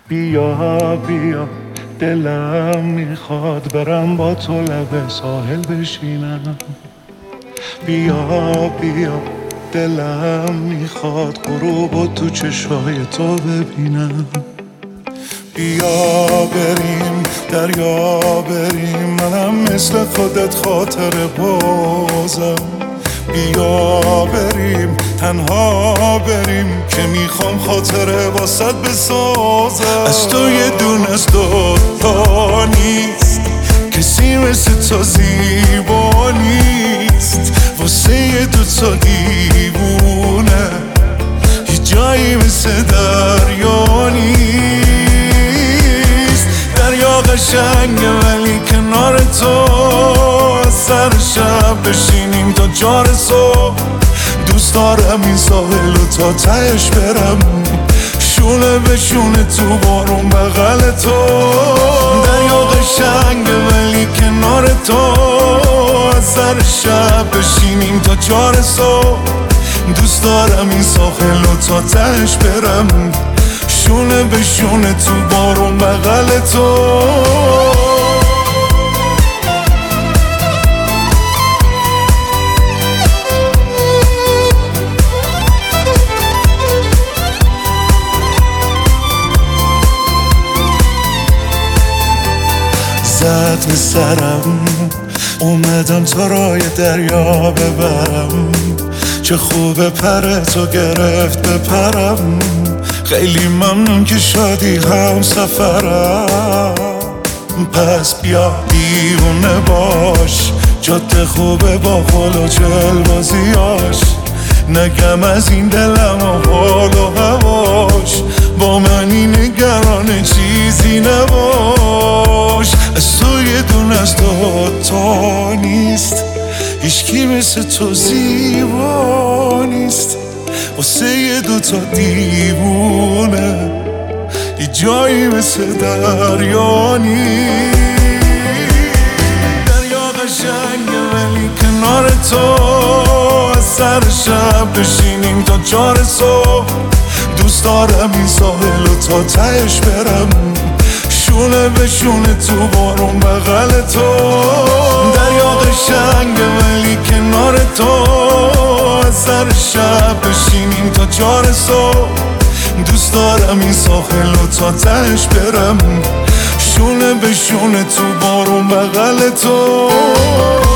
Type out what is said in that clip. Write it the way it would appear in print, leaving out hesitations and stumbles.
بیا بیا دلم میخواد برم با تو لب ساحل بشینم. بیا بیا دلم میخواد غروب تو چشای تو ببینم. بیا بریم دریا بریم، منم مثل خودت خاطر بازم. بیا بریم تنها بریم که میخوام خاطره واسط بسازم. از تو یه دونه از دوتا نیست، کسی مثل تو زیبا نیست. واسه یه دوتا دیوونه یه جایی مثل دریا نیست. دریا قشنگه ولی کنار تو از سر شب بشینیم تا جار صبح. دوست دارم این ساحل و تا تهش برم، شونه به شونه تو بارون بغل تو. دریا قشنگه ولی کنار تو از سر شب بشینیم تا جار صبح. دوست دارم این ساحل و تا تهش برم، شونه به شونه تو بارون بغل تو. زد به سرم اومدم تا رای دریا ببرم. چه خوبه پر تو گرفت بپرم. خیلی ممنون که شادی هم سفرم. پس بیا دیوونه باش، جاده خوبه با خل و جلبازیاش. نگم از این دلم و حال و هواش، با منی نگران چیزی نباش. از تو یه دونه از دوتا نیست، هیچکی مثل تو زیبا نیست. واسه یه دوتا دیوونه یه جایی مثل دریا نیست. دریا قشنگه ولی کنار تو از سر شب بشینیم تا جار صبح. دوست دارم این ساحل و تا تهش برم، شونه به شونه تو بارون بغل تو. دریا قشنگه ولی کنار تو از سر شب بشینیم تا جار صبح. دوست دارم این ساحل و تا تهش برم، شونه به شونه تو بارون بغل تو.